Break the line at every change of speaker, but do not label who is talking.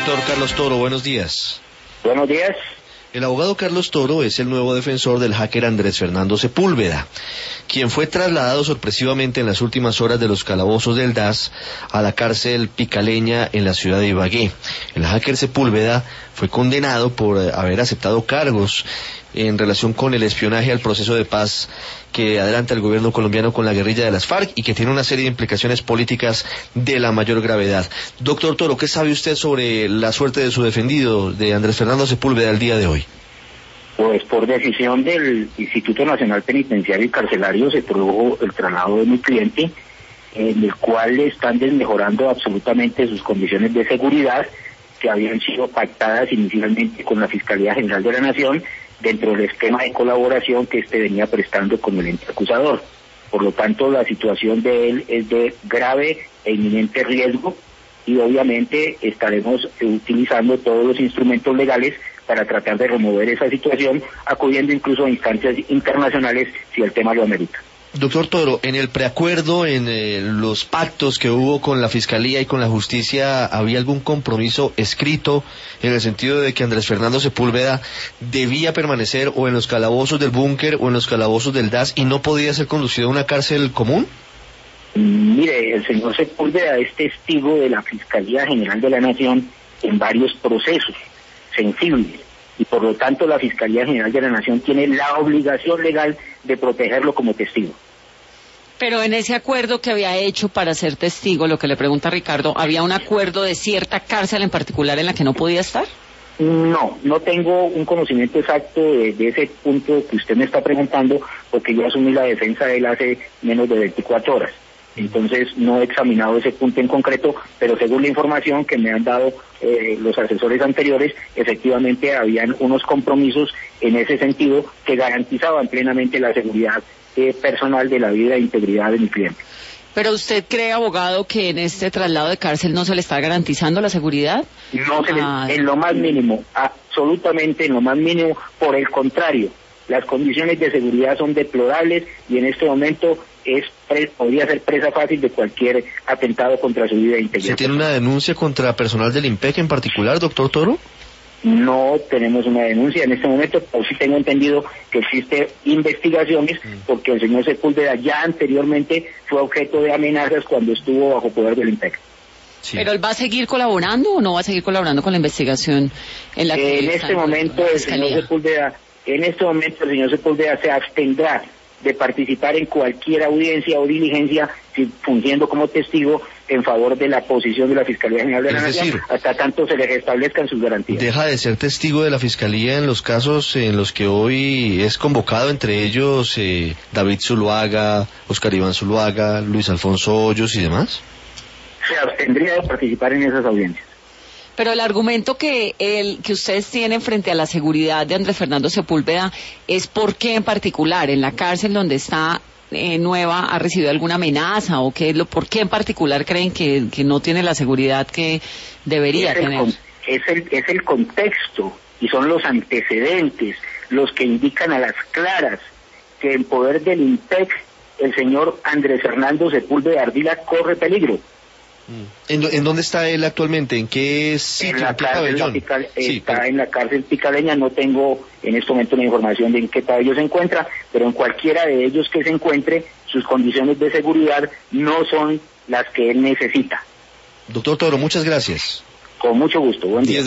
Doctor Carlos Toro, buenos días.
Buenos días.
El abogado Carlos Toro es el nuevo defensor del hacker Andrés Fernando Sepúlveda, quien fue trasladado sorpresivamente en las últimas horas de los calabozos del DAS a la cárcel Picaleña en la ciudad de Ibagué. El hacker Sepúlveda fue condenado por haber aceptado cargos en relación con el espionaje al proceso de paz que adelanta el gobierno colombiano con la guerrilla de las FARC y que tiene una serie de implicaciones políticas de la mayor gravedad. Doctor Toro, ¿qué sabe usted sobre la suerte de su defendido, de Andrés Fernando Sepúlveda, el día de hoy?
Pues por decisión del Instituto Nacional Penitenciario y Carcelario se produjo el traslado de mi cliente, en el cual le están desmejorando absolutamente sus condiciones de seguridad que habían sido pactadas inicialmente con la Fiscalía General de la Nación dentro del esquema de colaboración que venía prestando con el ente acusador. Por lo tanto, la situación de él es de grave e inminente riesgo y obviamente estaremos utilizando todos los instrumentos legales para tratar de remover esa situación, acudiendo incluso a instancias internacionales si el tema lo amerita.
Doctor Toro, en el preacuerdo, en los pactos que hubo con la Fiscalía y con la Justicia, ¿había algún compromiso escrito en el sentido de que Andrés Fernando Sepúlveda debía permanecer o en los calabozos del búnker o en los calabozos del DAS y no podía ser conducido a una cárcel común?
Mire, el señor Sepúlveda es testigo de la Fiscalía General de la Nación en varios procesos sensibles y por lo tanto la Fiscalía General de la Nación tiene la obligación legal de protegerlo como testigo.
Pero en ese acuerdo que había hecho para ser testigo, lo que le pregunta Ricardo, ¿había un acuerdo de cierta cárcel en particular en la que no podía estar?
No tengo un conocimiento exacto de ese punto que usted me está preguntando, porque yo asumí la defensa de él hace menos de 24 horas. Entonces no he examinado ese punto en concreto, pero según la información que me han dado los asesores anteriores, efectivamente habían unos compromisos en ese sentido que garantizaban plenamente la seguridad personal de la vida e integridad de mi cliente.
¿Pero usted cree, abogado, que en este traslado de cárcel no se le está garantizando la seguridad?
No se le, en lo más mínimo, absolutamente en lo más mínimo, por el contrario. Las condiciones de seguridad son deplorables y en este momento podría ser presa fácil de cualquier atentado contra su vida e integridad.
¿Se tiene una denuncia contra personal del IMPEC en particular, doctor Toro?
No tenemos una denuncia en este momento, pero sí tengo entendido que existe investigaciones porque el señor Sepúlveda ya anteriormente fue objeto de amenazas cuando estuvo bajo poder del IMPEC.
Sí. ¿Pero él va a seguir colaborando o no va a seguir colaborando con la investigación en la que
en este momento el señor Sepúlveda se abstendrá de participar en cualquier audiencia o diligencia fungiendo como testigo en favor de la posición de la Fiscalía General de la Nación, hasta tanto se le restablezcan sus garantías.
¿Deja de ser testigo de la Fiscalía en los casos en los que hoy es convocado, entre ellos David Zuluaga, Oscar Iván Zuluaga, Luis Alfonso Hoyos y demás?
Se abstendría de participar en esas audiencias.
Pero el argumento que ustedes tienen frente a la seguridad de Andrés Fernando Sepúlveda es por qué en particular, en la cárcel donde está Nueva, ¿ha recibido alguna amenaza o por qué en particular creen que no tiene la seguridad que debería tener?
Es el contexto y son los antecedentes los que indican a las claras que en poder del IMPEC el señor Andrés Fernando Sepúlveda Ardila corre peligro.
¿En dónde está él actualmente? ¿En qué sitio?
En la cárcel, en la cárcel Picaleña. No tengo en este momento una información de en qué pabellón se encuentra, pero en cualquiera de ellos que se encuentre, sus condiciones de seguridad no son las que él necesita.
Doctor Toro, muchas gracias.
Con mucho gusto, buen día.